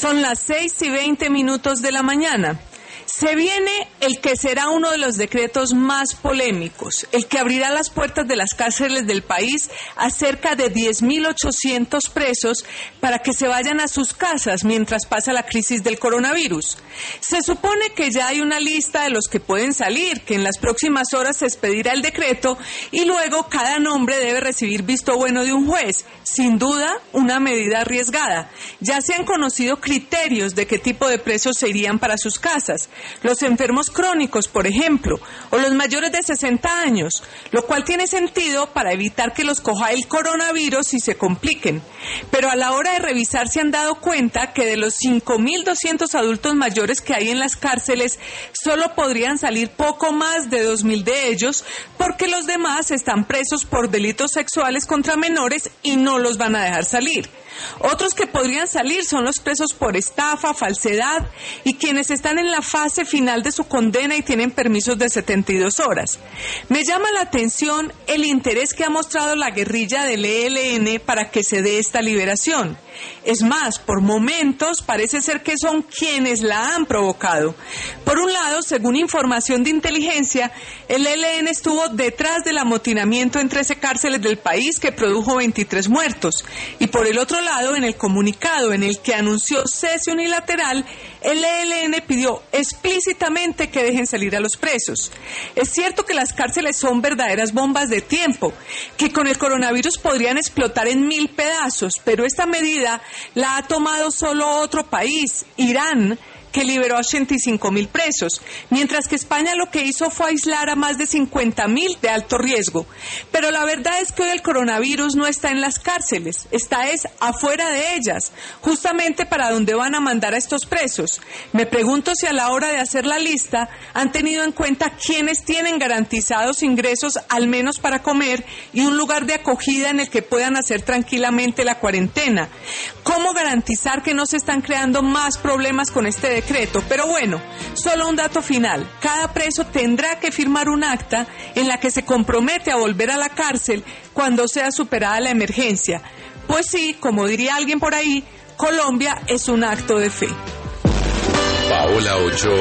Son las 6:20 de la mañana. Se viene el que será uno de los decretos más polémicos, el que abrirá las puertas de las cárceles del país a cerca de 10.800 presos para que se vayan a sus casas mientras pasa la crisis del coronavirus. Se supone que ya hay una lista de los que pueden salir, que en las próximas horas se expedirá el decreto y luego cada nombre debe recibir visto bueno de un juez. Sin duda, una medida arriesgada. Ya se han conocido criterios de qué tipo de presos se irían para sus casas. Los enfermos crónicos, por ejemplo, o los mayores de 60 años, lo cual tiene sentido para evitar que los coja el coronavirus y se compliquen. Pero a la hora de revisar se han dado cuenta que de los 5.200 adultos mayores que hay en las cárceles, solo podrían salir poco más de 2.000 de ellos, porque los demás están presos por delitos sexuales contra menores y no los van a dejar salir. Otros que podrían salir son los presos por estafa, falsedad y quienes están en la fase final de su condena y tienen permisos de 72 horas. Me llama la atención el interés que ha mostrado la guerrilla del ELN para que se dé esta liberación. Es más, por momentos parece ser que son quienes la han provocado. Por un lado, según información de inteligencia, el ELN estuvo detrás del amotinamiento en 13 cárceles del país que produjo 23 muertos. Y por el otro lado, en el comunicado en el que anunció cese unilateral, el ELN pidió explícitamente que dejen salir a los presos. Es cierto que las cárceles son verdaderas bombas de tiempo, que con el coronavirus podrían explotar en 1.000 pedazos, pero esta medida la ha tomado solo otro país, Irán, que liberó a 85.000 presos, mientras que España lo que hizo fue aislar a más de 50.000 de alto riesgo. Pero la verdad es que hoy el coronavirus no está en las cárceles, está afuera de ellas, justamente para donde van a mandar a estos presos. Me pregunto si a la hora de hacer la lista han tenido en cuenta quiénes tienen garantizados ingresos al menos para comer y un lugar de acogida en el que puedan hacer tranquilamente la cuarentena. ¿Cómo garantizar que no se están creando más problemas con este decreto? Pero bueno, solo un dato final. Cada preso tendrá que firmar un acta en la que se compromete a volver a la cárcel cuando sea superada la emergencia. Pues sí, como diría alguien por ahí, Colombia es un acto de fe. Paola Ochoa.